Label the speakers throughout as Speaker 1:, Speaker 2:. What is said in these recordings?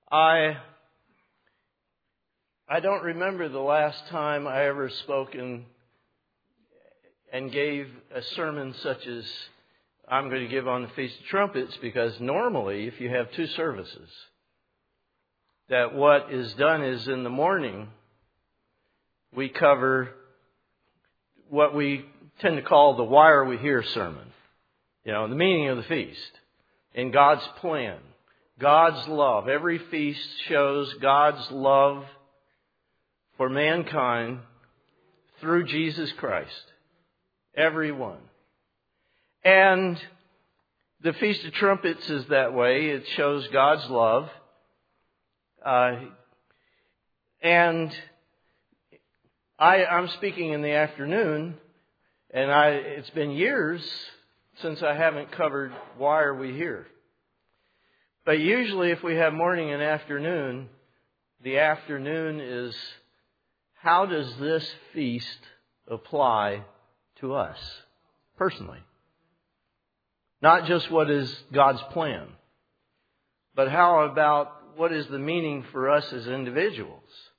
Speaker 1: I don't remember the last time I ever spoke and gave a sermon such as I'm going to give on the Feast of Trumpets, because normally if you have two services, that what is done is in the morning we cover what we tend to call the Why Are We Here sermon. The meaning of the feast and God's plan, God's love. Every feast shows God's love for mankind through Jesus Christ. Every one. And the Feast of Trumpets is that way. It shows God's love. And I'm speaking in the afternoon, and it's been years since I haven't covered Why Are We Here? But usually if we have morning and afternoon, the afternoon is, how does this feast apply to us personally? Not just what is God's plan, but how about what is the meaning for us as individuals?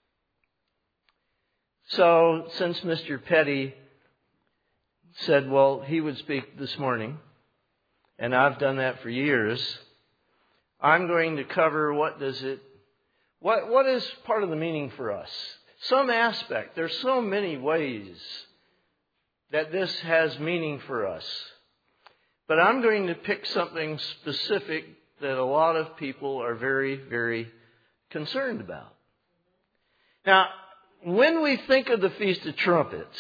Speaker 1: So, since Mr. Petty said, well, he would speak this morning, and I've done that for years, I'm going to cover what is part of the meaning for us. Some aspect. There's so many ways that this has meaning for us. But I'm going to pick something specific that a lot of people are very, very concerned about. Now, when we think of the Feast of Trumpets,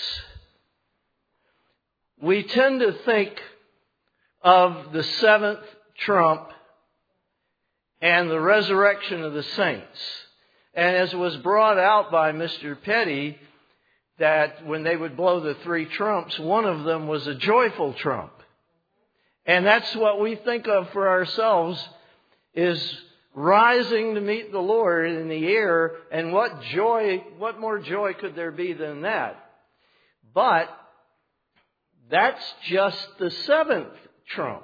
Speaker 1: we tend to think of the seventh trump and the resurrection of the saints. And as was brought out by Mr. Petty, that when they would blow the three trumps, one of them was a joyful trump. And that's what we think of for ourselves, is rising to meet the Lord in the air. And what more joy could there be than that? But that's just the seventh trump.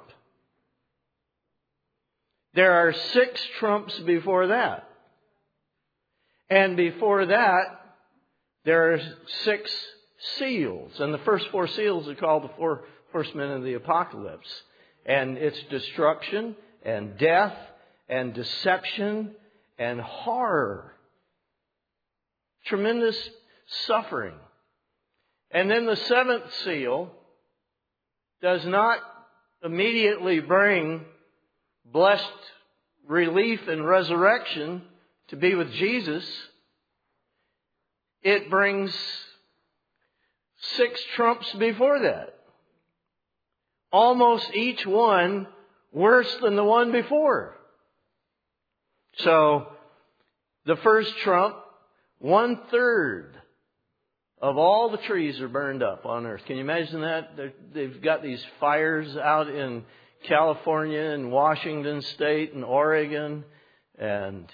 Speaker 1: There are 6 trumps before that. And before that, there are 6 seals. And the first 4 seals are called the 4 horsemen of the apocalypse. And it's destruction and death and deception and horror. Tremendous suffering. And then the 7th seal does not immediately bring blessed relief and resurrection to be with Jesus. It brings 6 trumps before that. Almost each one worse than the one before. So, the first trump, 1/3 of all the trees are burned up on earth. Can you imagine that? They've got these fires out in California and Washington State and Oregon and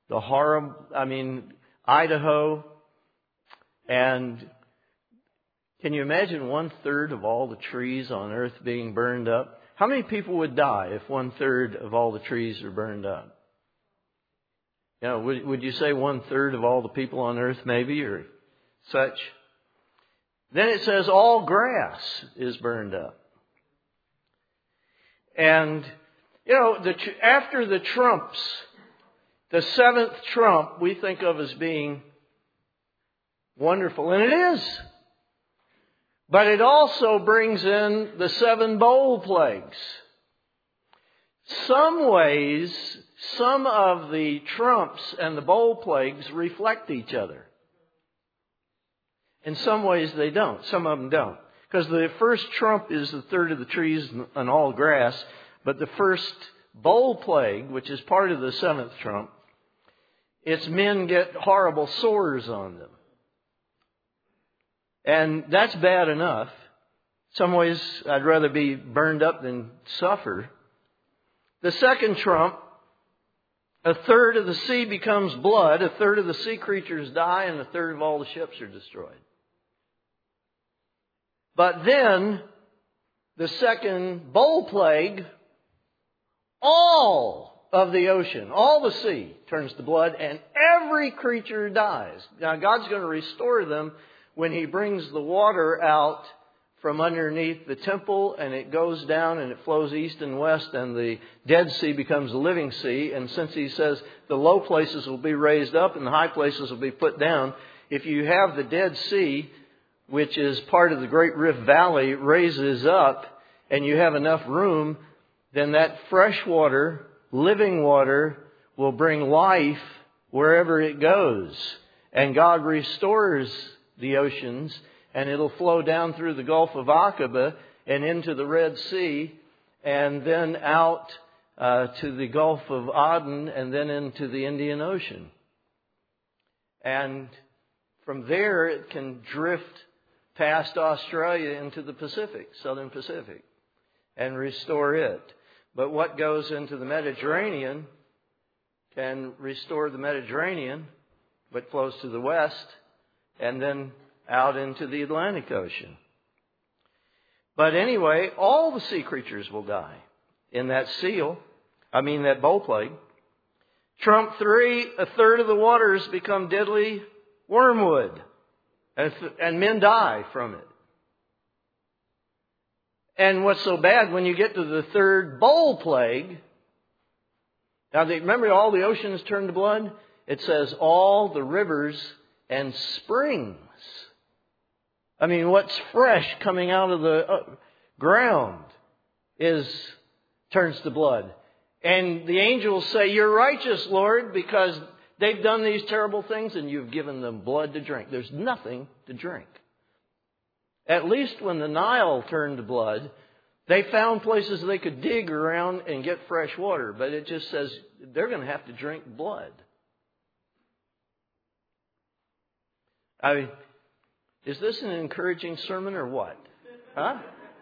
Speaker 1: Idaho. And can you imagine 1/3 of all the trees on earth being burned up? How many people would die if 1/3 of all the trees are burned up? Would you say 1/3 of all the people on earth maybe, or such? Then it says all grass is burned up. And, after the trumps, the 7th trump we think of as being wonderful. And it is. But it also brings in the 7 bowl plagues. Some ways, some of the trumps and the bowl plagues reflect each other. In some ways they don't. Some of them don't. Because the first trump is 1/3 of the trees and all grass. But the first bowl plague, which is part of the 7th trump, its men get horrible sores on them. And that's bad enough. Some ways I'd rather be burned up than suffer. The second trump, 1/3 of the sea becomes blood, 1/3 of the sea creatures die, and 1/3 of all the ships are destroyed. But then, the second bowl plague, all of the ocean, all the sea turns to blood, and every creature dies. Now, God's going to restore them when He brings the water out from underneath the temple, and it goes down and it flows east and west, and the Dead Sea becomes a living sea. And since He says the low places will be raised up and the high places will be put down, if you have the Dead Sea, which is part of the Great Rift Valley, raises up, and you have enough room, then that fresh water, living water, will bring life wherever it goes. And God restores the oceans, and it'll flow down through the Gulf of Aqaba and into the Red Sea, and then out to the Gulf of Aden, and then into the Indian Ocean. And from there, it can drift past Australia into the Pacific, Southern Pacific, and restore it. But what goes into the Mediterranean can restore the Mediterranean, but flows to the west, and then out into the Atlantic Ocean. But anyway, all the sea creatures will die in that that bowl plague. Trump 3, a third of the waters become deadly wormwood, and men die from it. And what's so bad, when you get to the third bowl plague, now remember all the oceans turn to blood? It says all the rivers and springs. What's fresh coming out of the ground turns to blood. And the angels say, "You're righteous, Lord, because they've done these terrible things and you've given them blood to drink." There's nothing to drink. At least when the Nile turned to blood, they found places they could dig around and get fresh water. But it just says they're going to have to drink blood. Is this an encouraging sermon or what? Huh?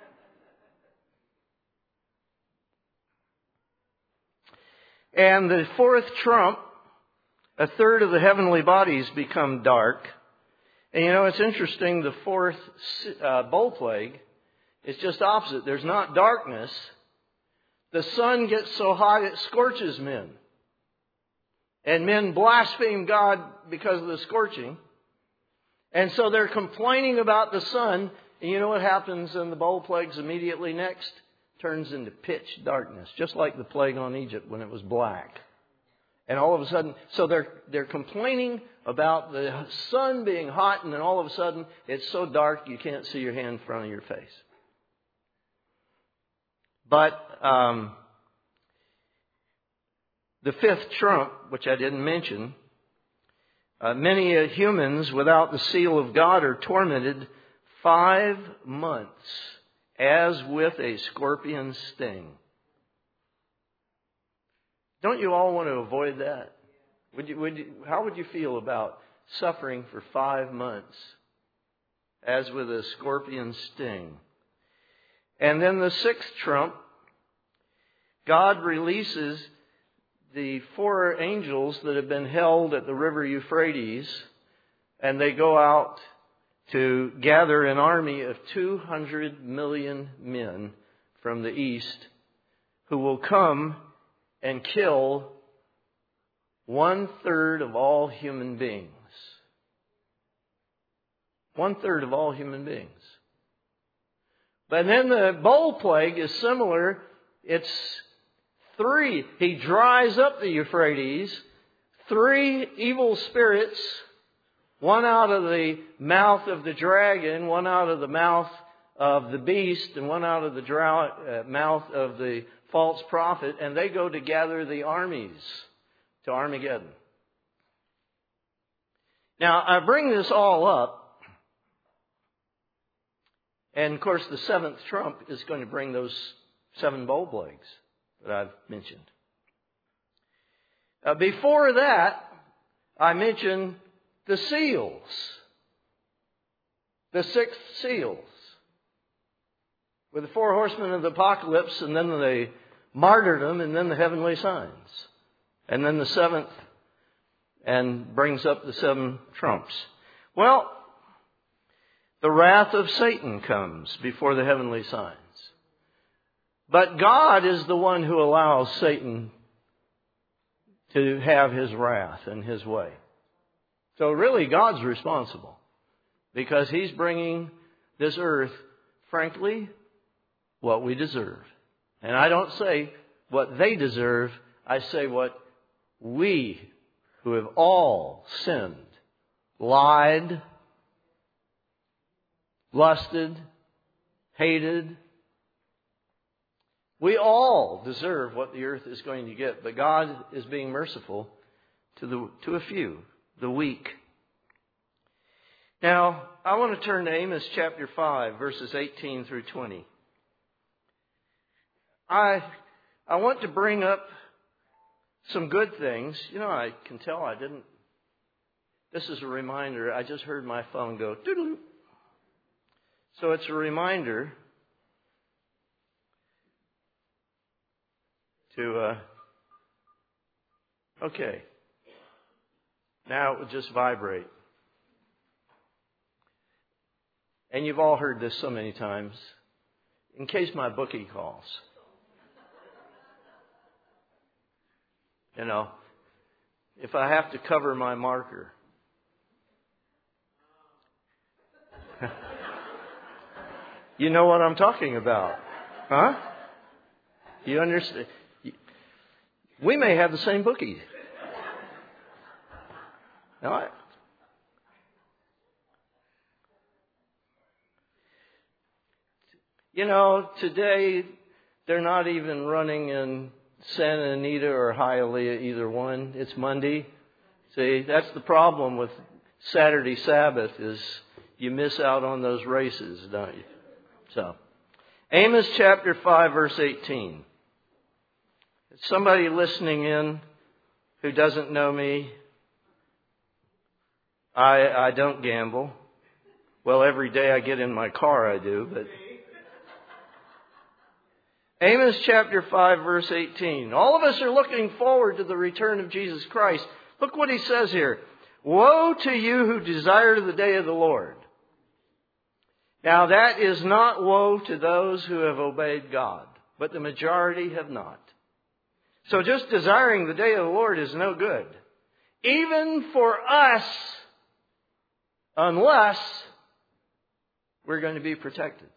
Speaker 1: And the fourth trump, a third of the heavenly bodies become dark. And it's interesting, the fourth bowl plague is just opposite. There's not darkness. The sun gets so hot it scorches men. And men blaspheme God because of the scorching. And so they're complaining about the sun. And you know what happens in the bowl plagues immediately next? Turns into pitch darkness, just like the plague on Egypt when it was black. And all of a sudden, so they're complaining about the sun being hot, and then all of a sudden it's so dark you can't see your hand in front of your face. But the fifth trump, which I didn't mention, many humans without the seal of God are tormented 5 months as with a scorpion's sting. Don't you all want to avoid that? How would you feel about suffering for 5 months as with a scorpion's sting? And then the sixth trump, God releases the 4 angels that have been held at the river Euphrates, and they go out to gather an army of 200 million men from the east who will come and kill 1/3 of all human beings. 1/3 of all human beings. But then the bowl plague is similar. It's 3. He dries up the Euphrates. 3 evil spirits, one out of the mouth of the dragon, one out of the mouth of the beast, and one out of the mouth of the false prophet, and they go to gather the armies to Armageddon. Now, I bring this all up, and of course the 7th trump is going to bring those 7 bowl plagues that I've mentioned. Before that, I mentioned the seals. The 6 seals. With the 4 horsemen of the apocalypse, and then the martyrdom, and then the heavenly signs. And then the 7th, and brings up the 7 trumps. Well, the wrath of Satan comes before the heavenly signs. But God is the one who allows Satan to have His wrath and His way. So really God's responsible because He's bringing this earth, frankly, what we deserve. And I don't say what they deserve, I say what we, who have all sinned, lied, lusted, hated, we all deserve what the earth is going to get. But God is being merciful to a few, the weak. Now, I want to turn to Amos chapter 5, verses 18 through 20. I want to bring up some good things. You know, I can tell I didn't. This is a reminder. I just heard my phone go doodle. So it's a reminder to, okay. Now it would just vibrate. And you've all heard this so many times. In case my bookie calls. You know, if I have to cover my marker. You know what I'm talking about. Huh? You understand? We may have the same bookie. All right. You know, today they're not even running in Santa Anita or Hialeah, either one. It's Monday. See, that's the problem with Saturday Sabbath is you miss out on those races, don't you? So, Amos chapter 5, verse 18. Somebody listening in who doesn't know me, I don't gamble. Well, every day I get in my car I do, but Amos chapter 5, verse 18. All of us are looking forward to the return of Jesus Christ. Look what he says here. Woe to you who desire the day of the Lord. Now that is not woe to those who have obeyed God, but the majority have not. So just desiring the day of the Lord is no good. Even for us, unless we're going to be protected.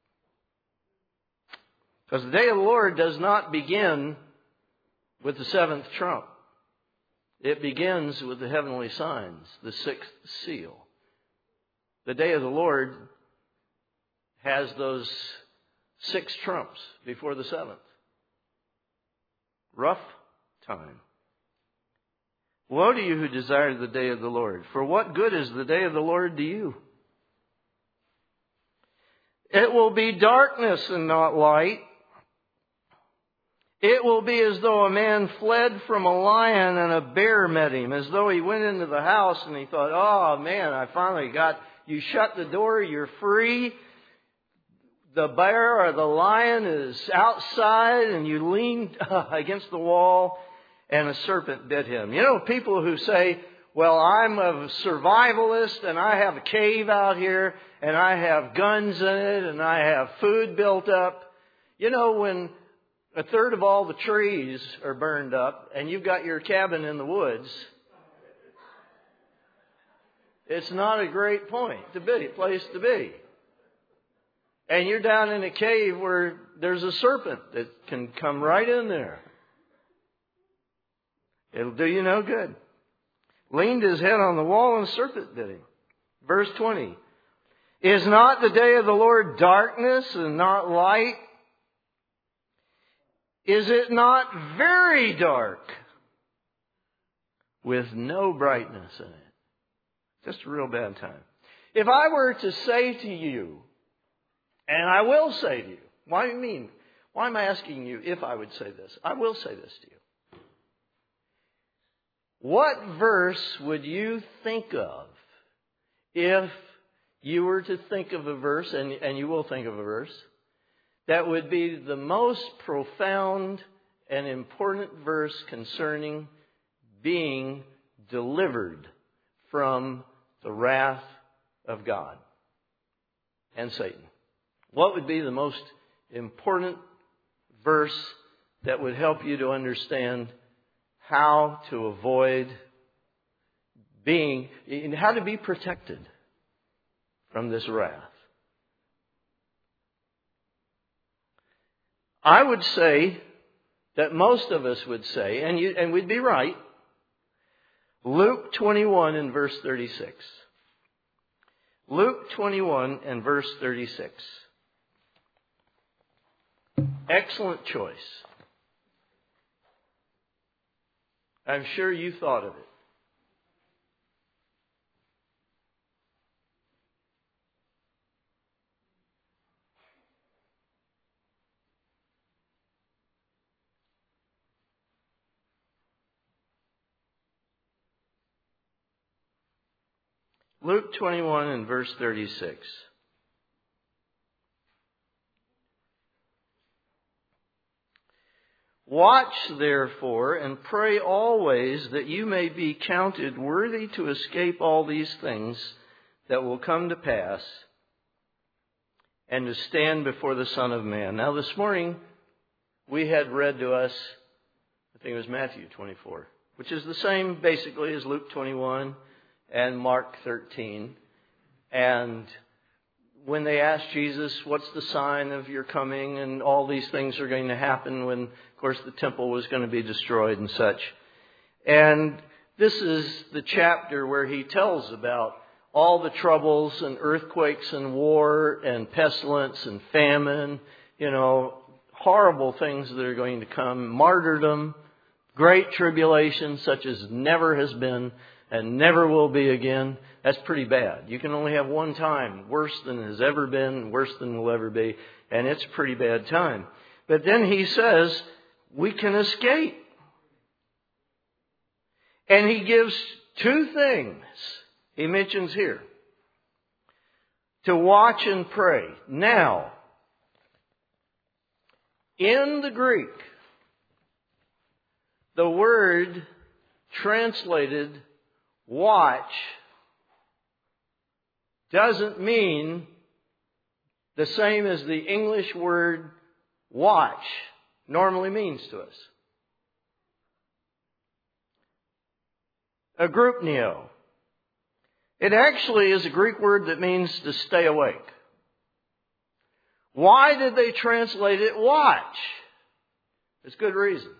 Speaker 1: Because the day of the Lord does not begin with the seventh trump. It begins with the heavenly signs, the sixth seal. The day of the Lord has those 6 trumps before the 7th. Rough time. Woe to you who desire the day of the Lord. For what good is the day of the Lord to you? It will be darkness and not light. It will be as though a man fled from a lion and a bear met him. As though he went into the house and he thought, oh man, I finally got, you shut the door, you're free. The bear or the lion is outside and you lean against the wall and a serpent bit him. You know, people who say, well, I'm a survivalist and I have a cave out here and I have guns in it and I have food built up. You know, when a third of all the trees are burned up and you've got your cabin in the woods, it's not a great place to be. And you're down in a cave where there's a serpent that can come right in there. It'll do you no good. Leaned his head on the wall and a serpent bit him. Verse 20. Is not the day of the Lord darkness and not light? Is it not very dark with no brightness in it? Just a real bad time. If I were to say to you, and I will say to you, why am I asking you if I would say this? I will say this to you. What verse would you think of if you were to think of a verse, and you will think of a verse, that would be the most profound and important verse concerning being delivered from the wrath of God and Satan? What would be the most important verse that would help you to understand how to avoid how to be protected from this wrath. I would say that most of us would say, and we'd be right, Luke 21 and verse 36. Luke 21 and verse 36. Excellent choice. I'm sure you thought of it. Luke 21 and verse 36. Watch therefore and pray always that you may be counted worthy to escape all these things that will come to pass and to stand before the Son of Man. Now this morning we had read to us, I think it was Matthew 24, which is the same basically as Luke 21 and Mark 13. And when they asked Jesus, what's the sign of your coming? And all these things are going to happen when, of course, the temple was going to be destroyed and such. And this is the chapter where he tells about all the troubles and earthquakes and war and pestilence and famine, horrible things that are going to come, martyrdom, great tribulation such as never has been and never will be again. That's pretty bad. You can only have one time worse than has ever been, worse than will ever be, and it's a pretty bad time. But then he says we can escape. And he gives two things he mentions here. To watch and pray. Now, in the Greek, the word translated watch doesn't mean the same as the English word watch normally means to us. Agroupneo. It actually is a Greek word that means to stay awake. Why did they translate it watch? There's good reason.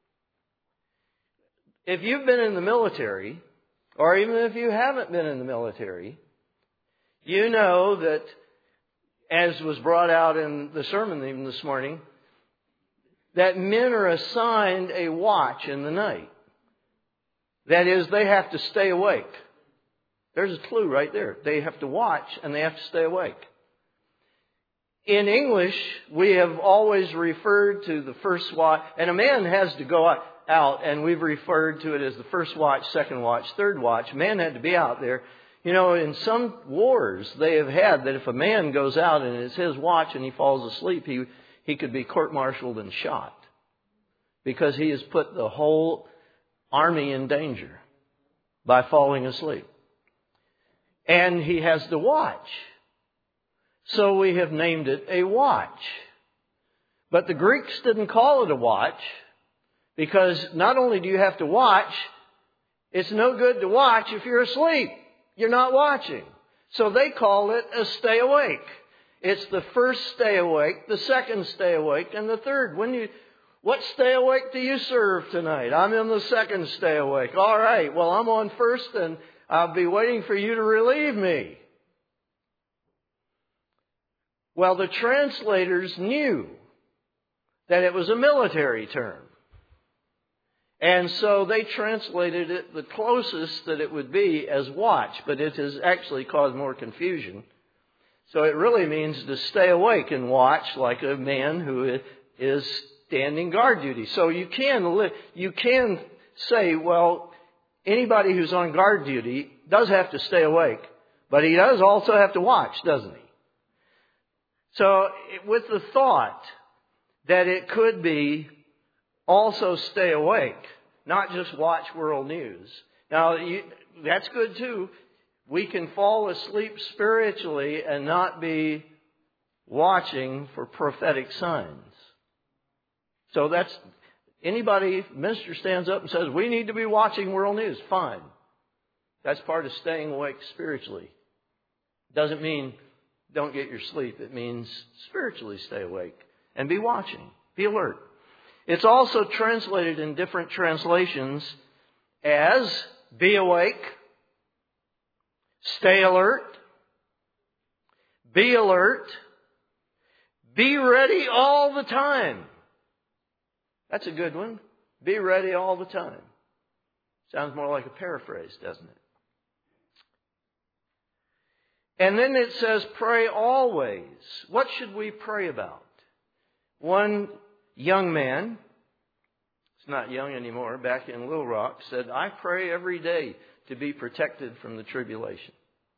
Speaker 1: If you've been in the military, or even if you haven't been in the military, you know that, as was brought out in the sermon even this morning, that men are assigned a watch in the night. That is, they have to stay awake. There's a clue right there. They have to watch and they have to stay awake. In English, we have always referred to the first watch, and a man has to go out, and we've referred to it as the first watch, second watch, third watch. Man had to be out there. In some wars they have had that if a man goes out and it's his watch and he falls asleep, he could be court-martialed and shot because he has put the whole army in danger by falling asleep. And he has to watch. So we have named it a watch. But the Greeks didn't call it a watch because not only do you have to watch, it's no good to watch if you're asleep. You're not watching. So they call it a stay awake. It's the first stay awake, the second stay awake, and the third. What stay awake do you serve tonight? I'm in the second stay awake. All right, well, I'm on first and I'll be waiting for you to relieve me. Well, the translators knew that it was a military term. And so they translated it the closest that it would be as watch, but it has actually caused more confusion. So it really means to stay awake and watch like a man who is standing guard duty. So you can say, well, anybody who's on guard duty does have to stay awake, but he does also have to watch, doesn't he? So with the thought that it could be also stay awake, not just watch world news. Now, that's good too. We can fall asleep spiritually and not be watching for prophetic signs. So Anybody, minister stands up and says, we need to be watching world news. Fine. That's part of staying awake spiritually. Doesn't mean don't get your sleep. It means spiritually stay awake and be watching. Be alert. It's also translated in different translations as be awake, stay alert, be alert, be ready all the time. That's a good one. Be ready all the time. Sounds more like a paraphrase, doesn't it? And then it says pray always. What should we pray about? One young man, it's not young anymore, back in Little Rock, said, I pray every day to be protected from the tribulation.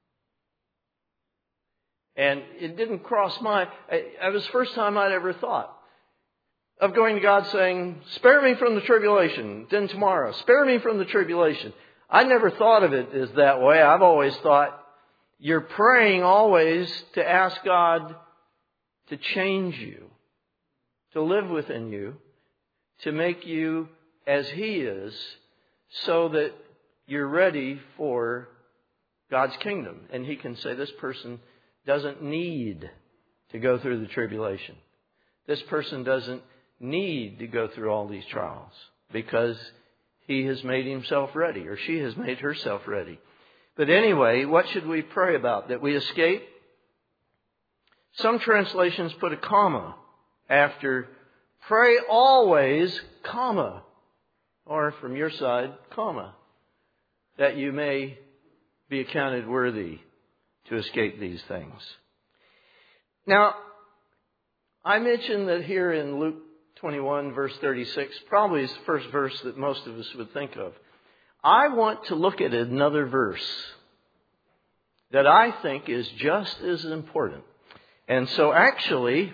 Speaker 1: And it didn't cross my... It was the first time I'd ever thought of going to God saying, spare me from the tribulation, then tomorrow, spare me from the tribulation. I never thought of it as that way. I've always thought you're praying always to ask God to change you, to live within you, to make you as He is, so that you're ready for God's kingdom. And He can say, this person doesn't need to go through the tribulation. This person doesn't need to go through all these trials because he has made himself ready, or she has made herself ready. But anyway, what should we pray about? That we escape? Some translations put a comma after pray always, comma, or from your side, comma, that you may be accounted worthy to escape these things. Now, I mentioned that here in Luke 21, verse 36, probably is the first verse that most of us would think of. I want to look at another verse that I think is just as important. And so actually,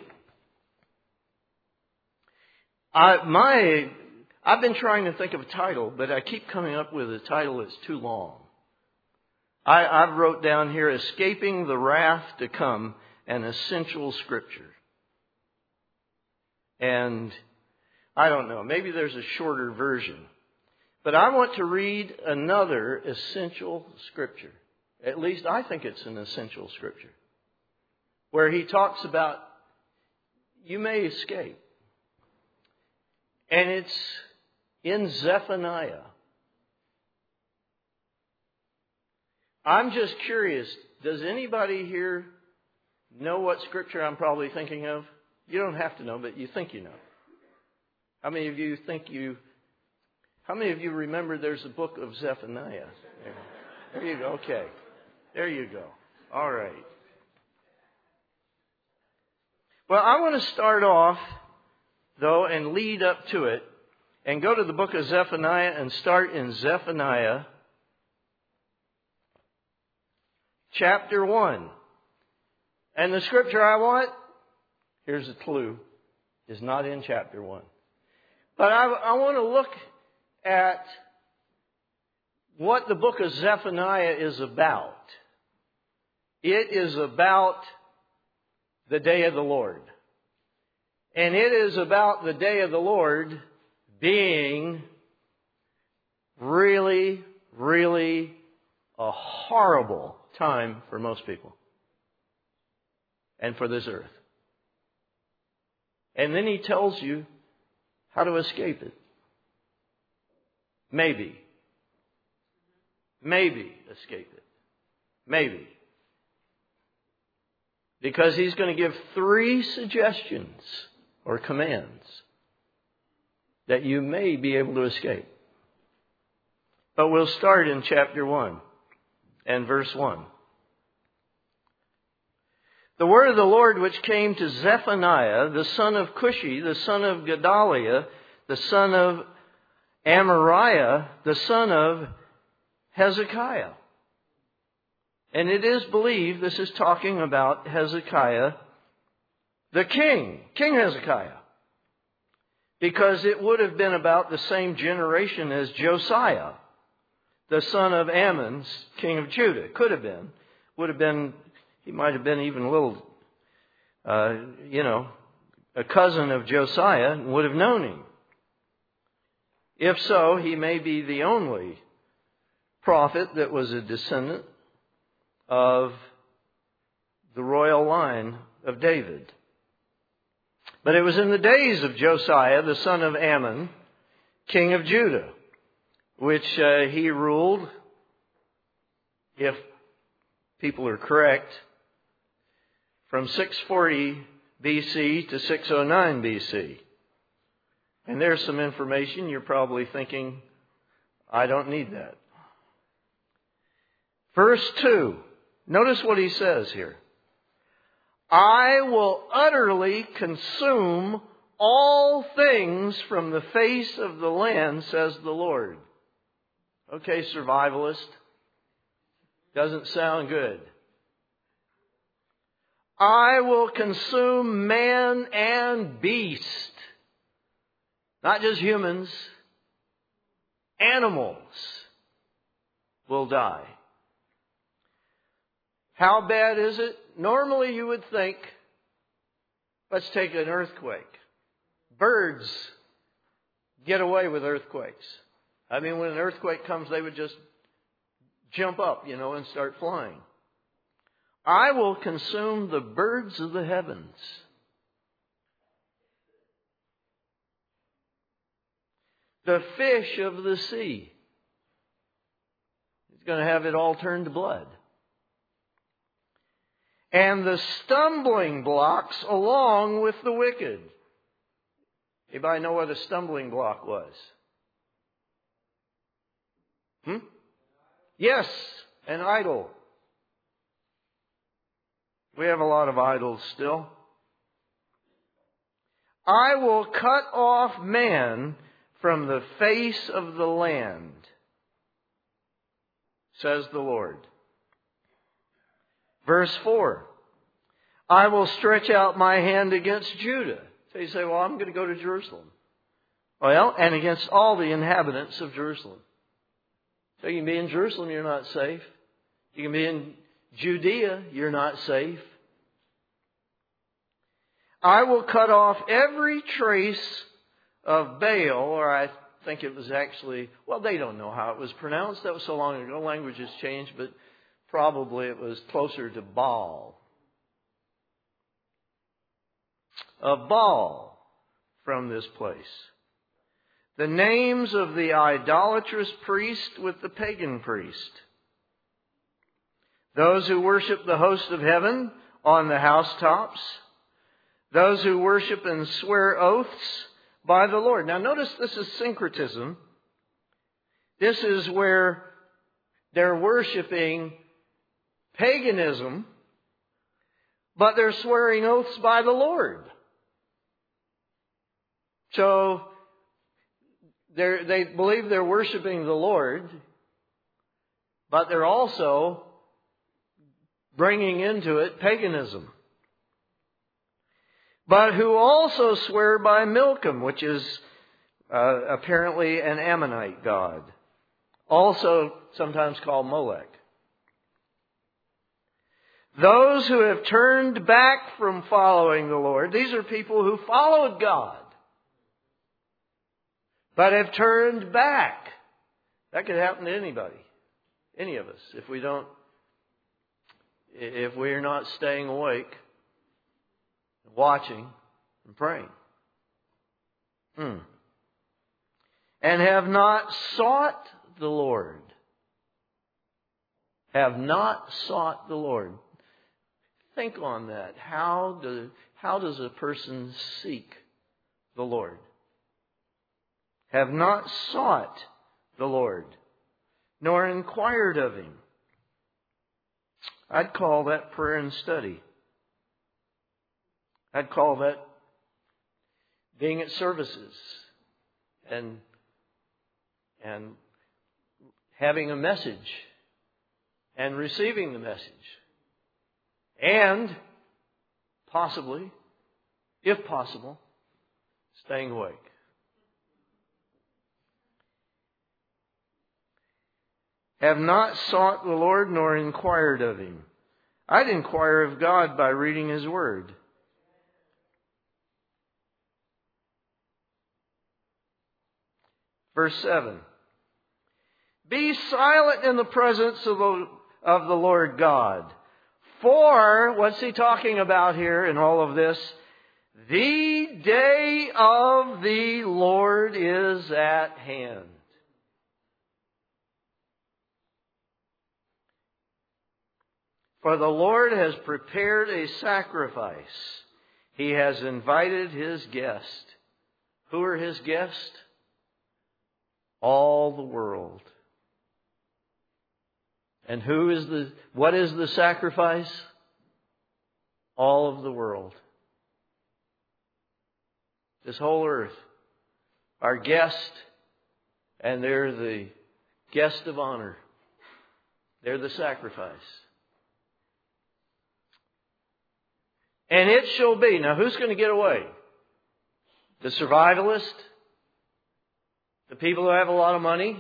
Speaker 1: I've been trying to think of a title, but I keep coming up with a title that's too long. I've wrote down here, Escaping the Wrath to Come, an Essential Scripture. And I don't know, maybe there's a shorter version. But I want to read another essential Scripture. At least I think it's an essential Scripture. Where he talks about, you may escape. And it's in Zephaniah. I'm just curious, does anybody here know what Scripture I'm probably thinking of? You don't have to know, but you think you know. How many of you remember there's a book of Zephaniah? There you go. Okay. There you go. All right. Well, I want to start off, though, and lead up to it, and go to the book of Zephaniah and start in Zephaniah chapter 1. And the scripture I want, here's a clue, is not in chapter 1. But I want to look at what the book of Zephaniah is about. It is about the day of the Lord. And it is about the day of the Lord being really, really a horrible time for most people. And for this earth. And then he tells you how to escape it. Maybe escape it. Maybe. Because he's going to give 3 suggestions or commands that you may be able to escape. But we'll start in chapter 1 and verse 1. The word of the Lord which came to Zephaniah, the son of Cushi, the son of Gedaliah, the son of Amariah, the son of Hezekiah. And it is believed this is talking about Hezekiah, the king, King Hezekiah. Because it would have been about the same generation as Josiah, the son of Ammon, king of Judah. Could have been. Would have been, he might have been even a little, a cousin of Josiah and would have known him. If so, he may be the only prophet that was a descendant of the royal line of David. But it was in the days of Josiah, the son of Ammon, king of Judah, which he ruled, if people are correct, from 640 BC to 609 BC. And there's some information you're probably thinking, I don't need that. Verse 2, notice what he says here. I will utterly consume all things from the face of the land, says the Lord. Okay, survivalist. Doesn't sound good. I will consume man and beast. Not just humans. Animals will die. How bad is it? Normally you would think, let's take an earthquake. Birds get away with earthquakes. I mean, when an earthquake comes, they would just jump up, and start flying. I will consume the birds of the heavens. The fish of the sea. He's going to have it all turned to blood. And the stumbling blocks along with the wicked. Anybody know what a stumbling block was? Yes, an idol. We have a lot of idols still. I will cut off man from the face of the land, says the Lord. Verse 4. I will stretch out my hand against Judah. So you say, well, I'm going to go to Jerusalem. Well, and against all the inhabitants of Jerusalem. So you can be in Jerusalem, you're not safe. You can be in Judea, you're not safe. I will cut off every trace of Baal, or I think it was actually, well, they don't know how it was pronounced. That was so long ago. Languages changed, but probably it was closer to Baal. Of Baal from this place. The names of the idolatrous priest with the pagan priest. Those who worship the host of heaven on the housetops. Those who worship and swear oaths by the Lord. Now notice this is syncretism. This is where they're worshiping paganism, but they're swearing oaths by the Lord. So they believe they're worshiping the Lord, but they're also bringing into it paganism. But who also swear by Milcom, which is apparently an Ammonite god, also sometimes called Molech. Those who have turned back from following the Lord, these are people who followed God, but have turned back. That could happen to anybody, any of us, if we're not staying awake, watching, and praying. And have not sought the Lord. Have not sought the Lord. Think on that. How does a person seek the Lord? Have not sought the Lord, nor inquired of Him. I'd call that prayer and study. I'd call that being at services and having a message and receiving the message. And possibly, if possible, staying awake. Have not sought the Lord nor inquired of Him. I'd inquire of God by reading His Word. Verse 7. Be silent in the presence of the Lord God. For, what's he talking about here in all of this? The day of the Lord is at hand. For the Lord has prepared a sacrifice. He has invited His guest. Who are His guests? All the world. And what is the sacrifice? All of the world. This whole earth. Our guest, and they're the guest of honor. They're the sacrifice. And it shall be. Now, who's going to get away? The survivalist? The people who have a lot of money?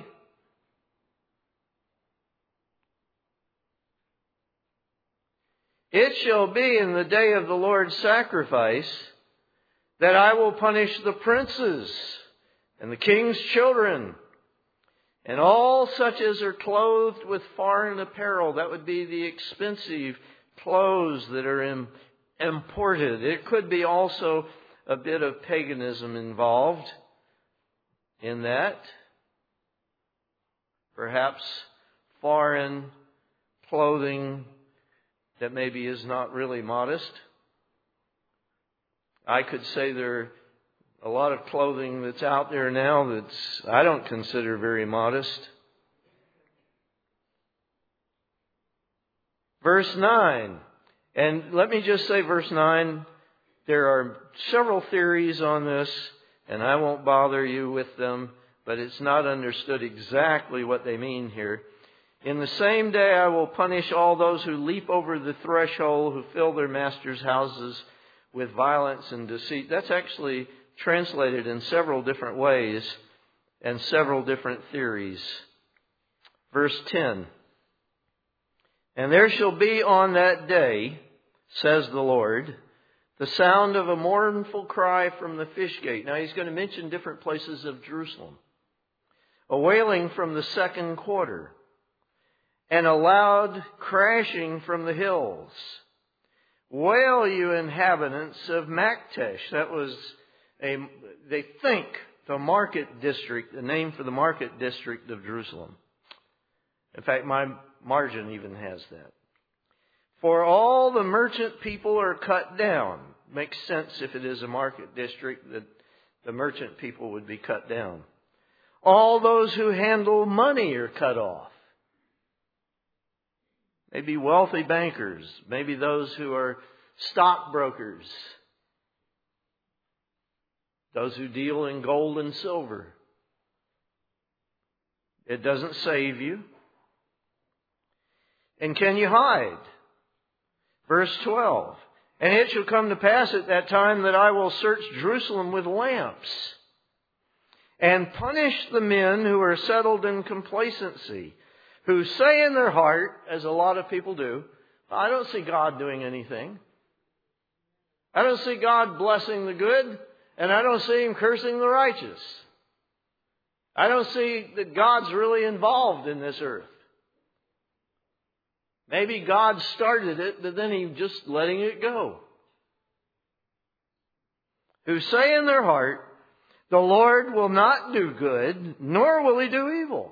Speaker 1: It shall be in the day of the Lord's sacrifice that I will punish the princes and the king's children and all such as are clothed with foreign apparel. That would be the expensive clothes that are imported. It could be also a bit of paganism involved in that. Perhaps foreign clothing that maybe is not really modest. I could say there are a lot of clothing that's out there now that's I don't consider very modest. Verse 9. And let me just say verse 9. There are several theories on this, and I won't bother you with them, but it's not understood exactly what they mean here. In the same day I will punish all those who leap over the threshold, who fill their masters' houses with violence and deceit. That's actually translated in several different ways and several different theories. Verse 10. And there shall be on that day, says the Lord, the sound of a mournful cry from the fish gate. Now he's going to mention different places of Jerusalem. A wailing from the second quarter. And a loud crashing from the hills. Wail, you inhabitants of Maktesh. That was they think, the market district, the name for the market district of Jerusalem. In fact, my margin even has that. For all the merchant people are cut down. Makes sense if it is a market district that the merchant people would be cut down. All those who handle money are cut off. Maybe wealthy bankers. Maybe those who are stockbrokers. Those who deal in gold and silver. It doesn't save you. And can you hide? Verse 12. And it shall come to pass at that time that I will search Jerusalem with lamps and punish the men who are settled in complacency, who say in their heart, as a lot of people do, I don't see God doing anything. I don't see God blessing the good, and I don't see Him cursing the righteous. I don't see that God's really involved in this earth. Maybe God started it, but then He's just letting it go. Who say in their heart, the Lord will not do good, nor will He do evil.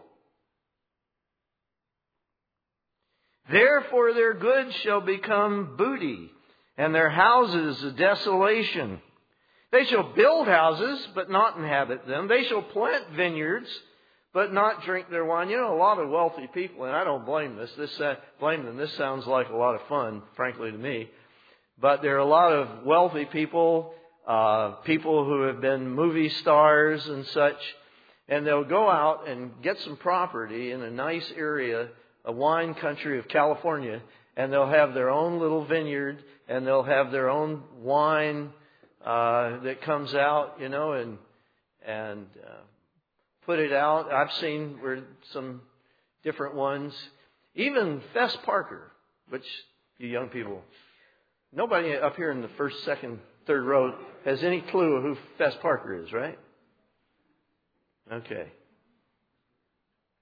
Speaker 1: Therefore their goods shall become booty, and their houses a desolation. They shall build houses, but not inhabit them. They shall plant vineyards, but not drink their wine. You know, a lot of wealthy people, and I don't blame them. This sounds like a lot of fun, frankly, to me. But there are a lot of wealthy people, people who have been movie stars and such, and they'll go out and get some property in a nice area, a wine country of California, and they'll have their own little vineyard, and they'll have their own wine that comes out, you know, and put it out. I've seen where some different ones, even Fess Parker, which you young people, nobody up here in the first, second, third row has any clue who Fess Parker is, right? Okay.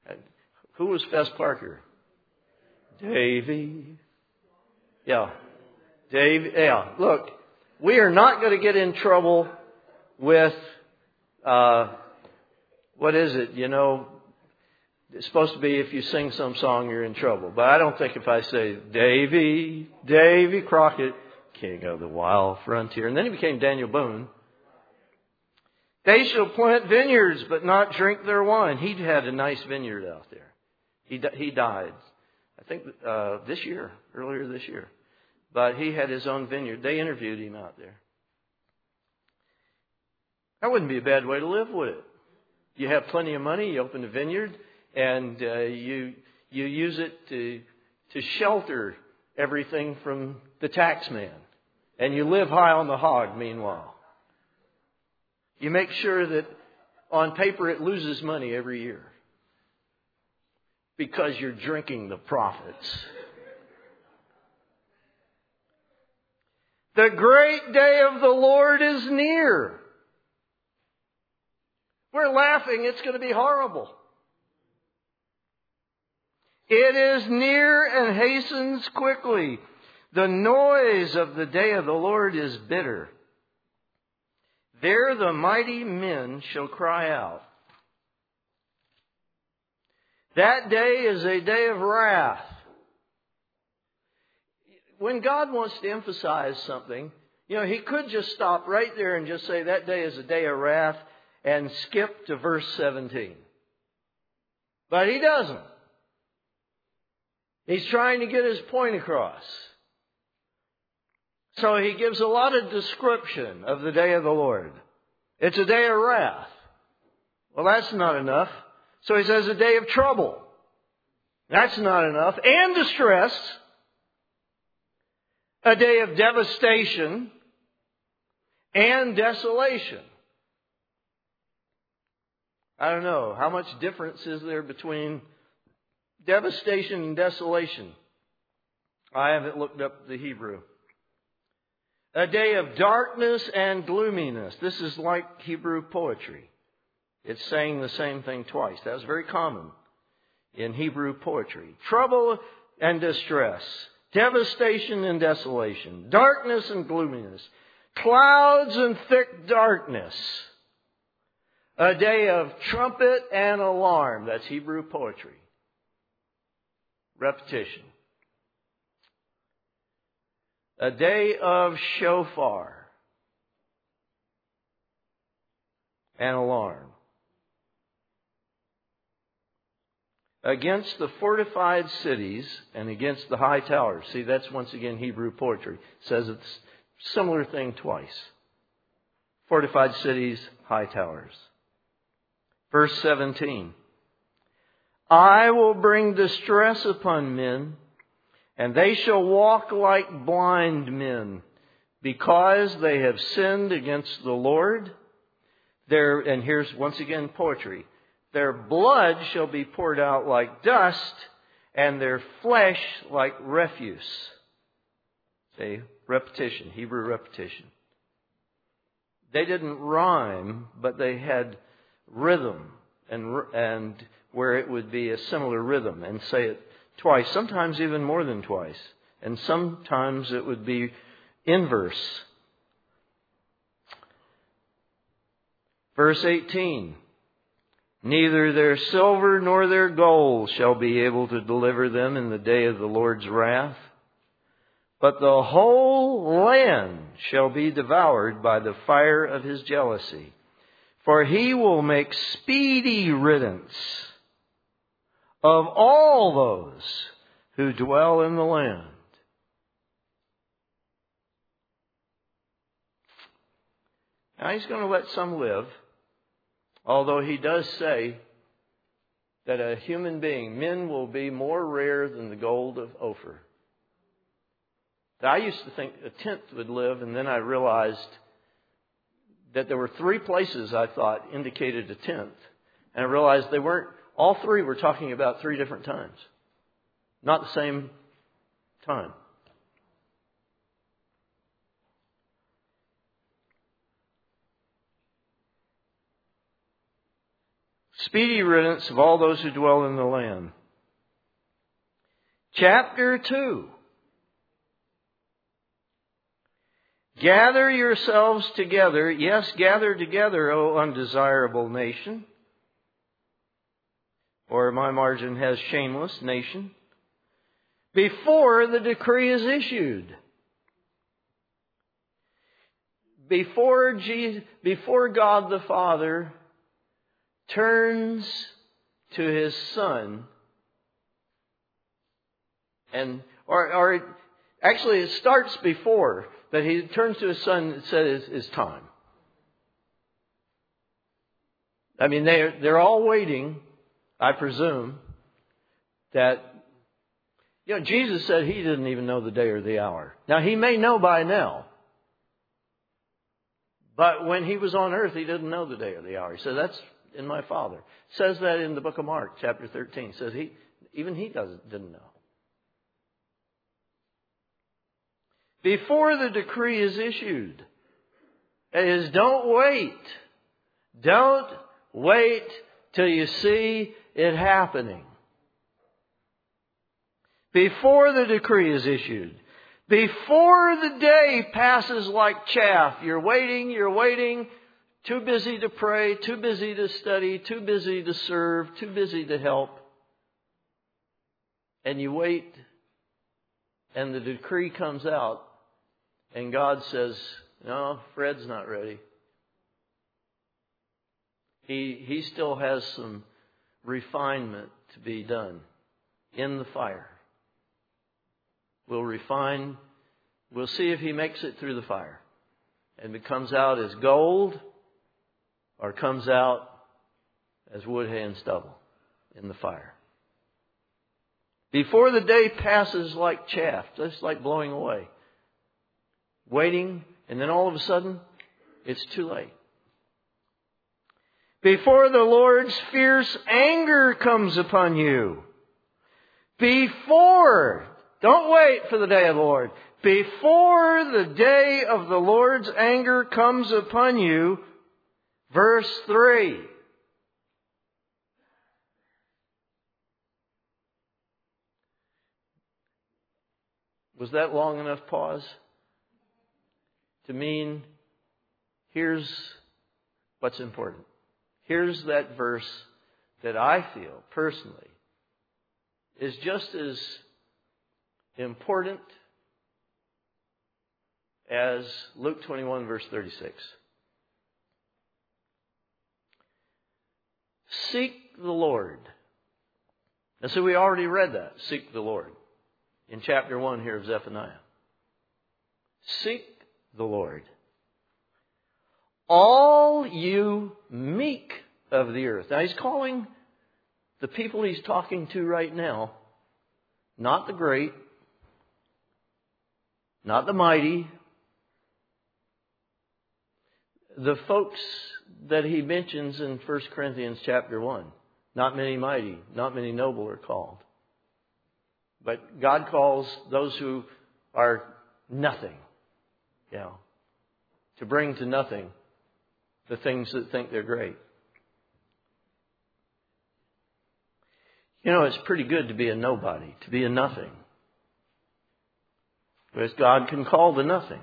Speaker 1: Who was Fess Parker? Davy. Yeah. Dave. Yeah. Look, we are not going to get in trouble with, what is it? You know, it's supposed to be if you sing some song, you're in trouble. But I don't think if I say, Davy Crockett, King of the Wild Frontier. And then he became Daniel Boone. They shall plant vineyards, but not drink their wine. He had a nice vineyard out there. He died, I think, earlier this year. But he had his own vineyard. They interviewed him out there. That wouldn't be a bad way to live, would it? You have plenty of money, you open a vineyard, and you use it to shelter everything from the tax man. And you live high on the hog, meanwhile. You make sure that on paper it loses money every year. Because you're drinking the profits. The great day of the Lord is near. We're laughing. It's going to be horrible. It is near and hastens quickly. The noise of the day of the Lord is bitter. There the mighty men shall cry out. That day is a day of wrath. When God wants to emphasize something, He could just stop right there and just say that day is a day of wrath and skip to verse 17. But He doesn't. He's trying to get His point across. So He gives a lot of description of the day of the Lord. It's a day of wrath. Well, that's not enough. So He says a day of trouble. That's not enough. And distress. A day of devastation and desolation. I don't know. How much difference is there between devastation and desolation? I haven't looked up the Hebrew. A day of darkness and gloominess. This is like Hebrew poetry. It's saying the same thing twice. That was very common in Hebrew poetry. Trouble and distress. Devastation and desolation. Darkness and gloominess. Clouds and thick darkness. A day of trumpet and alarm. That's Hebrew poetry. Repetition. A day of shofar and alarm. Against the fortified cities and against the high towers. See, that's once again Hebrew poetry. It says it's a similar thing twice. Fortified cities, high towers. Verse 17. I will bring distress upon men, and they shall walk like blind men, because they have sinned against the Lord. And here's once again poetry. Their blood shall be poured out like dust, and their flesh like refuse. See, repetition, Hebrew repetition. They didn't rhyme, but they had rhythm, and where it would be a similar rhythm, and say it twice, sometimes even more than twice, and sometimes it would be inverse. Verse 18. Neither their silver nor their gold shall be able to deliver them in the day of the Lord's wrath. But the whole land shall be devoured by the fire of His jealousy. For He will make speedy riddance of all those who dwell in the land. Now He's going to let some live. Although He does say that a human being, men will be more rare than the gold of Ophir. I used to think a tenth would live, and then I realized that there were 3 places I thought indicated a tenth. And I realized they weren't, all 3 were talking about 3 different times. Not the same time. Speedy riddance of all those who dwell in the land. Chapter 2. Gather yourselves together. Yes, gather together, O undesirable nation. Or my margin has shameless nation. Before the decree is issued. Before God the Father turns to His Son, actually it starts before, but He turns to His Son and says it's time. I mean, they're all waiting, I presume, that, Jesus said He didn't even know the day or the hour. Now, He may know by now. But when He was on earth, He didn't know the day or the hour. He said, that's in my Father. It says that in the book of Mark, chapter 13. It says even He didn't know. Before the decree is issued. That is, don't wait. Don't wait till you see it happening. Before the decree is issued. Before the day passes like chaff. You're waiting. Too busy to pray, too busy to study, too busy to serve, too busy to help. And you wait, and the decree comes out, and God says, no, Fred's not ready. He still has some refinement to be done in the fire. We'll refine. We'll see if he makes it through the fire. And it comes out as gold or comes out as wood, hay, and stubble in the fire. Before the day passes like chaff, just like blowing away. Waiting, and then all of a sudden, it's too late. Before the Lord's fierce anger comes upon you. Don't wait for the day of the Lord. Before the day of the Lord's anger comes upon you, verse 3. Was that long enough pause to mean here's what's important? Here's that verse that I feel personally is just as important as Luke 21 verse 36. Seek the Lord. And so we already read that. Seek the Lord in chapter 1 here of Zephaniah. Seek the Lord. All you meek of the earth. Now he's calling the people he's talking to right now, not the great, not the mighty, the folks that he mentions in 1 Corinthians chapter 1. Not many mighty, not many noble are called. But God calls those who are nothing, to bring to nothing the things that think they're great. It's pretty good to be a nobody, to be a nothing. Because God can call the nothing.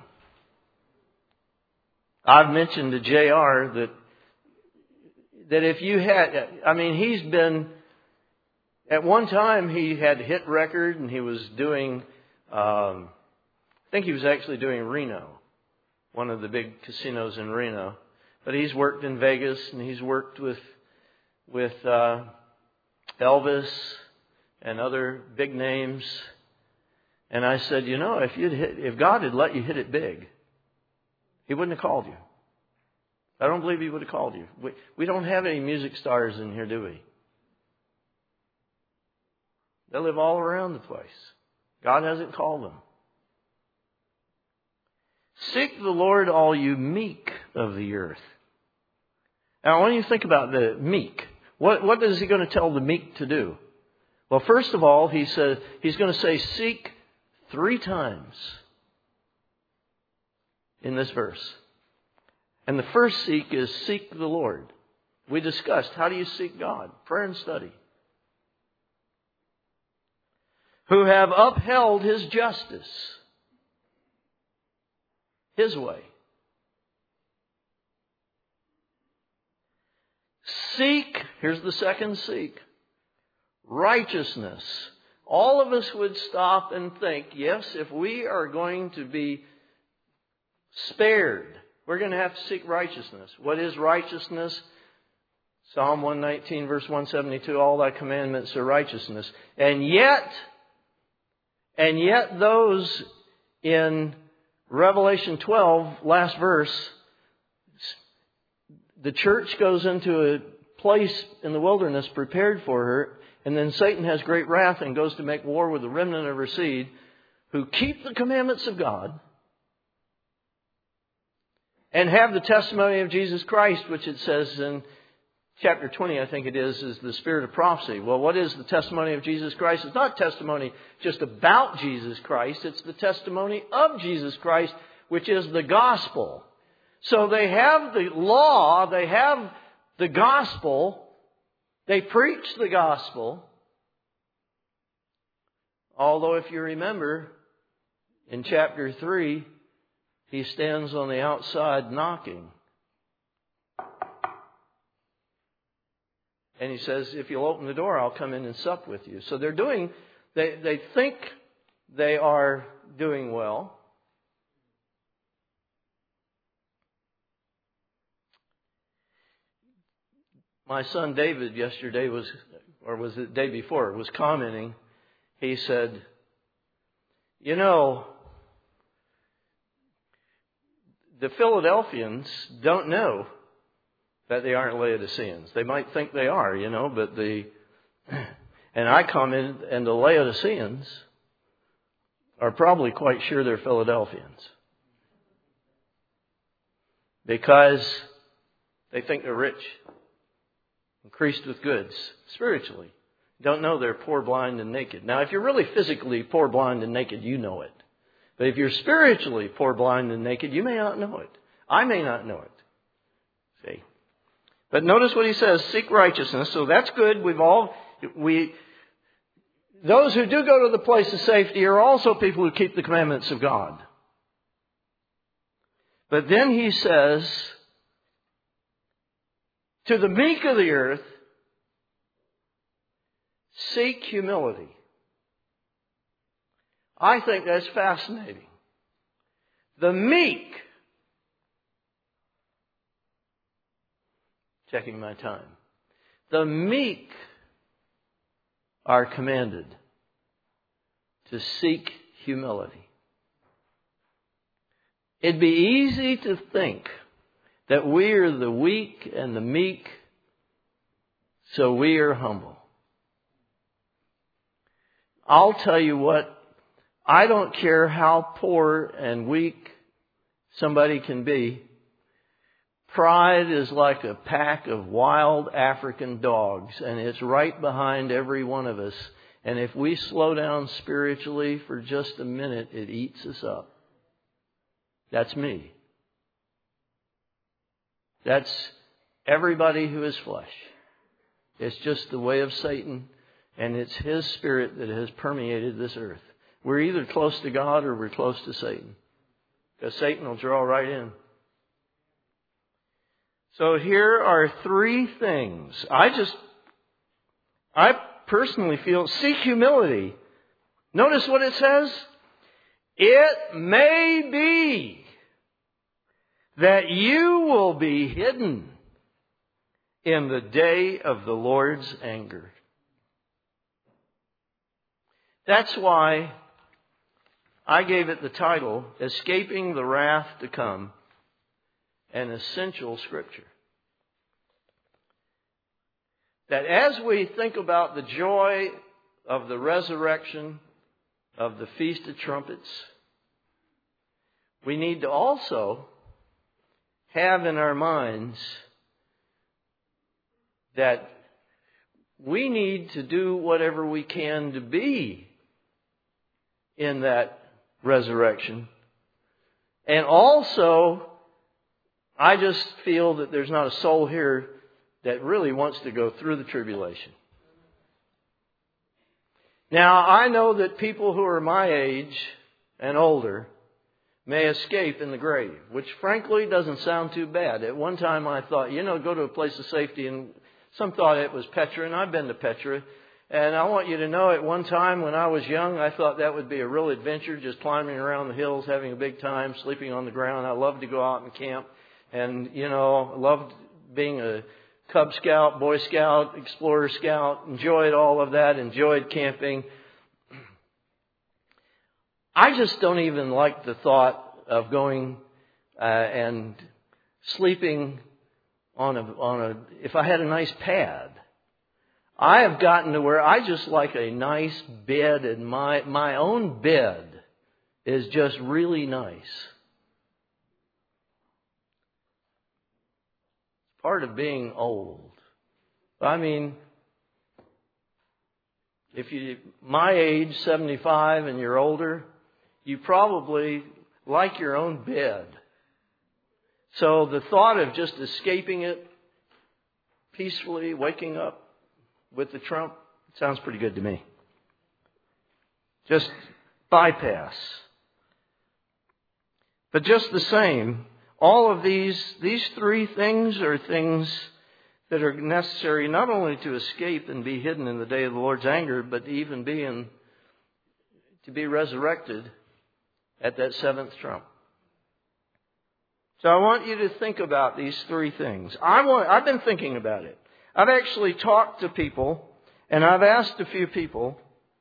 Speaker 1: I've mentioned to JR that if you had, he's been, at one time he had hit record and he was doing, I think he was actually doing Reno, one of the big casinos in Reno. But he's worked in Vegas and he's worked with Elvis and other big names. And I said, if God had let you hit it big, He wouldn't have called you. I don't believe He would have called you. We don't have any music stars in here, do we? They live all around the place. God hasn't called them. Seek the Lord, all you meek of the earth. Now, I want you to think about the meek. What is He going to tell the meek to do? Well, first of all, He said He's going to say seek 3 times in this verse. And the first seek is seek the Lord. We discussed, how do you seek God? Prayer and study. Who have upheld His justice, His way. Seek, here's the second seek, righteousness. All of us would stop and think, yes, if we are going to be spared, we're going to have to seek righteousness. What is righteousness? Psalm 119, verse 172, all thy commandments are righteousness. And yet those in Revelation 12, last verse, the church goes into a place in the wilderness prepared for her, and then Satan has great wrath and goes to make war with the remnant of her seed who keep the commandments of God and have the testimony of Jesus Christ, which it says in chapter 20, I think it is the spirit of prophecy. Well, what is the testimony of Jesus Christ? It's not testimony just about Jesus Christ. It's the testimony of Jesus Christ, which is the gospel. So they have the law, they have the gospel, they preach the gospel. Although if you remember, in chapter 3, he stands on the outside knocking. And he says, if you'll open the door, I'll come in and sup with you. So they think they are doing well. My son David yesterday was it the day before, was commenting. He said, you know, the Philadelphians don't know that they aren't Laodiceans. They might think they are, but and I commented, and the Laodiceans are probably quite sure they're Philadelphians. Because they think they're rich, increased with goods, spiritually. Don't know they're poor, blind, and naked. Now, if you're really physically poor, blind, and naked, you know it. But if you're spiritually poor, blind, and naked, you may not know it. I may not know it. See? But notice what he says, seek righteousness. So that's good. Those who do go to the place of safety are also people who keep the commandments of God. But then he says, to the meek of the earth, seek humility. I think that's fascinating. The meek, checking my time, the meek are commanded to seek humility. It'd be easy to think that we are the weak and the meek, so we are humble. I'll tell you what, I don't care how poor and weak somebody can be. Pride is like a pack of wild African dogs, and it's right behind every one of us. And if we slow down spiritually for just a minute, it eats us up. That's me. That's everybody who is flesh. It's just the way of Satan, and it's his spirit that has permeated this earth. We're either close to God or we're close to Satan, because Satan will draw right in. So here are three things. I personally feel, seek humility. Notice what it says. It may be that you will be hidden in the day of the Lord's anger. That's why I gave it the title, Escaping the Wrath to Come, an Essential Scripture. That as we think about the joy of the resurrection, of the Feast of Trumpets, we need to also have in our minds that we need to do whatever we can to be in that resurrection. And also, I just feel that there's not a soul here that really wants to go through the tribulation. Now, I know that people who are my age and older may escape in the grave, which frankly doesn't sound too bad. At one time I thought, go to a place of safety, and some thought it was Petra, and I've been to Petra. And I want you to know, at one time when I was young, I thought that would be a real adventure, just climbing around the hills, having a big time, sleeping on the ground. I loved to go out and camp, and, loved being a Cub Scout, Boy Scout, Explorer Scout, enjoyed all of that, enjoyed camping. I just don't even like the thought of going and sleeping if I had a nice pad. I have gotten to where I just like a nice bed, and my own bed is just really nice. Part of being old. I mean, if you my age, 75, and you're older, you probably like your own bed. So the thought of just escaping it peacefully, waking up with the trump, sounds pretty good to me. Just bypass. But just the same, all of these three things are things that are necessary not only to escape and be hidden in the day of the Lord's anger, but to even to be resurrected at that seventh trump. So I want you to think about these three things. I've been thinking about it. I've actually talked to people, and I've asked a few people,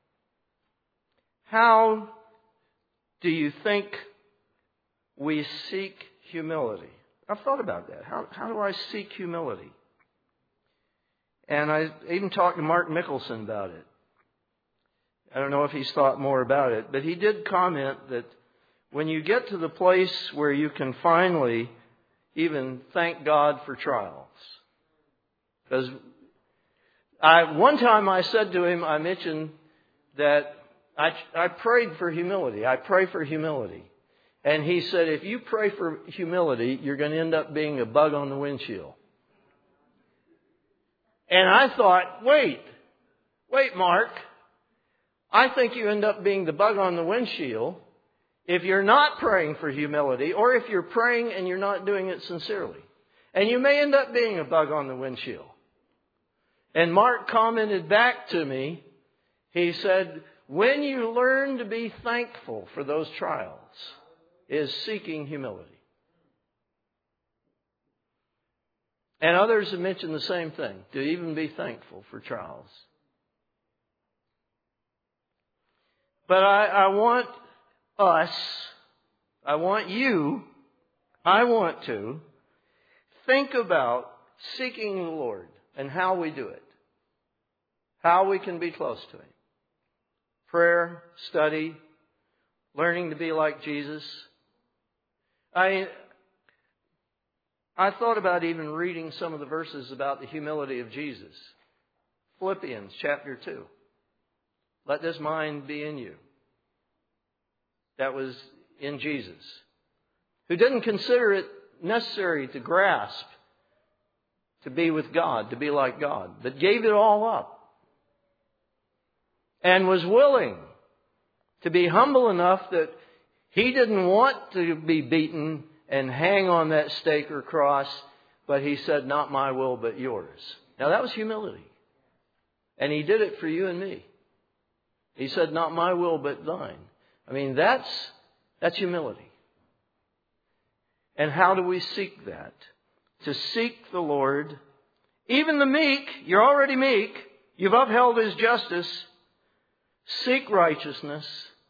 Speaker 1: how do you think we seek humility? I've thought about that. How do I seek humility? And I even talked to Mark Mickelson about it. I don't know if he's thought more about it, but he did comment that when you get to the place where you can finally even thank God for trials. Because one time I said to him, I mentioned that I prayed for humility. I pray for humility. And he said, if you pray for humility, you're going to end up being a bug on the windshield. And I thought, wait, Mark. I think you end up being the bug on the windshield if you're not praying for humility, or if you're praying and you're not doing it sincerely. And you may end up being a bug on the windshield. And Mark commented back to me, he said, when you learn to be thankful for those trials, is seeking humility. And others have mentioned the same thing, to even be thankful for trials. But I want us, I want you, I want to think about seeking the Lord and how we do it. How we can be close to Him. Prayer, study, learning to be like Jesus. I thought about even reading some of the verses about the humility of Jesus. Philippians chapter 2. Let this mind be in you. That was in Jesus. Who didn't consider it necessary to grasp, to be with God, to be like God, but gave it all up. And was willing to be humble enough that He didn't want to be beaten and hang on that stake or cross, but He said, not my will, but yours. Now that was humility. And He did it for you and me. He said, not my will, but thine. I mean, that's humility. And how do we seek that? To seek the Lord. Even the meek, you're already meek. You've upheld His justice. Seek righteousness.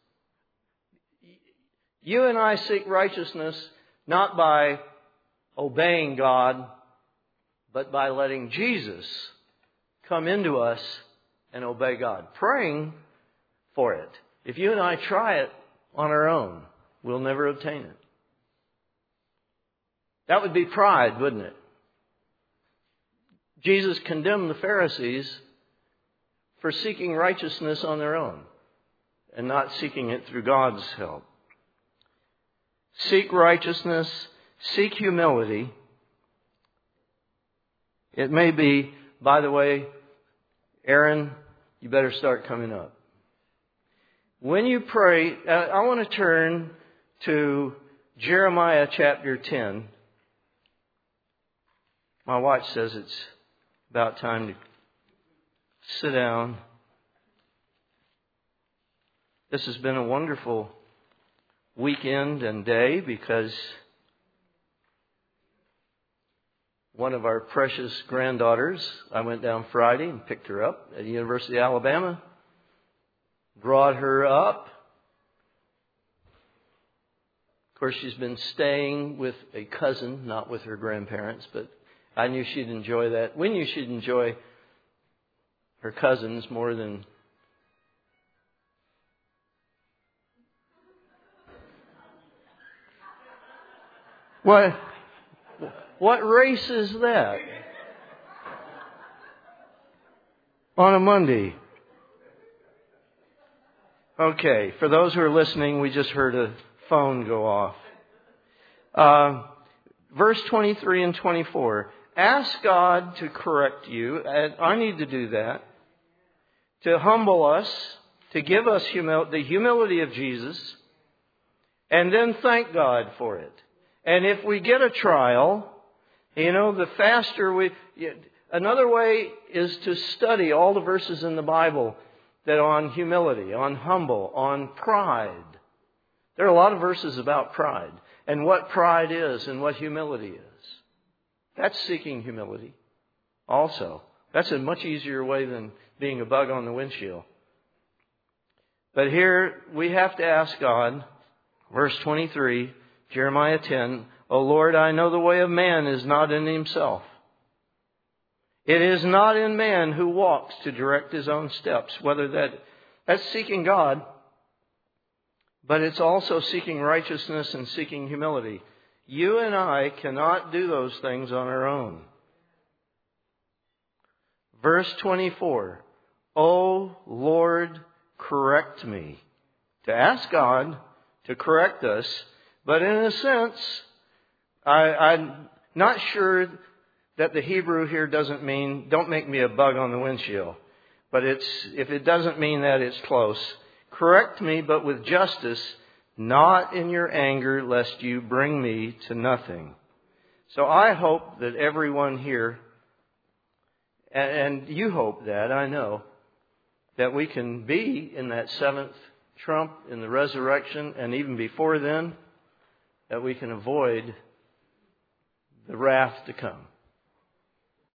Speaker 1: You and I seek righteousness not by obeying God, but by letting Jesus come into us and obey God. Praying for it. If you and I try it on our own, we'll never obtain it. That would be pride, wouldn't it? Jesus condemned the Pharisees for seeking righteousness on their own and not seeking it through God's help. Seek righteousness, seek humility. It may be, by the way, Aaron, you better start coming up. When you pray, I want to turn to Jeremiah chapter 10. My watch says it's about time to sit down. This has been a wonderful weekend and day because one of our precious granddaughters, I went down Friday and picked her up at the University of Alabama, brought her up. Of course, she's been staying with a cousin, not with her grandparents, but I knew she'd enjoy that. We knew she'd enjoy her cousins more than... What race is that? On a Monday. Okay, for those who are listening, we just heard a phone go off. Verse 23 and 24. Ask God to correct you. I need to do that. To humble us. To give us the humility of Jesus. And then thank God for it. And if we get a trial, the faster another way is to study all the verses in the Bible that on humility, on humble, on pride. There are a lot of verses about pride and what pride is and what humility is. That's seeking humility also. That's a much easier way than being a bug on the windshield. But here we have to ask God, verse 23, Jeremiah 10, O Lord, I know the way of man is not in himself. It is not in man who walks to direct his own steps. That's seeking God, but it's also seeking righteousness and seeking humility. You and I cannot do those things on our own. Verse 24, O Lord, correct me. To ask God to correct us, but in a sense, I'm not sure that the Hebrew here doesn't mean, don't make me a bug on the windshield. But if it doesn't mean that, it's close. Correct me, but with justice, not in your anger, lest you bring me to nothing. So I hope that everyone here, and you hope that, I know, that we can be in that seventh trump in the resurrection, and even before then, that we can avoid the wrath to come.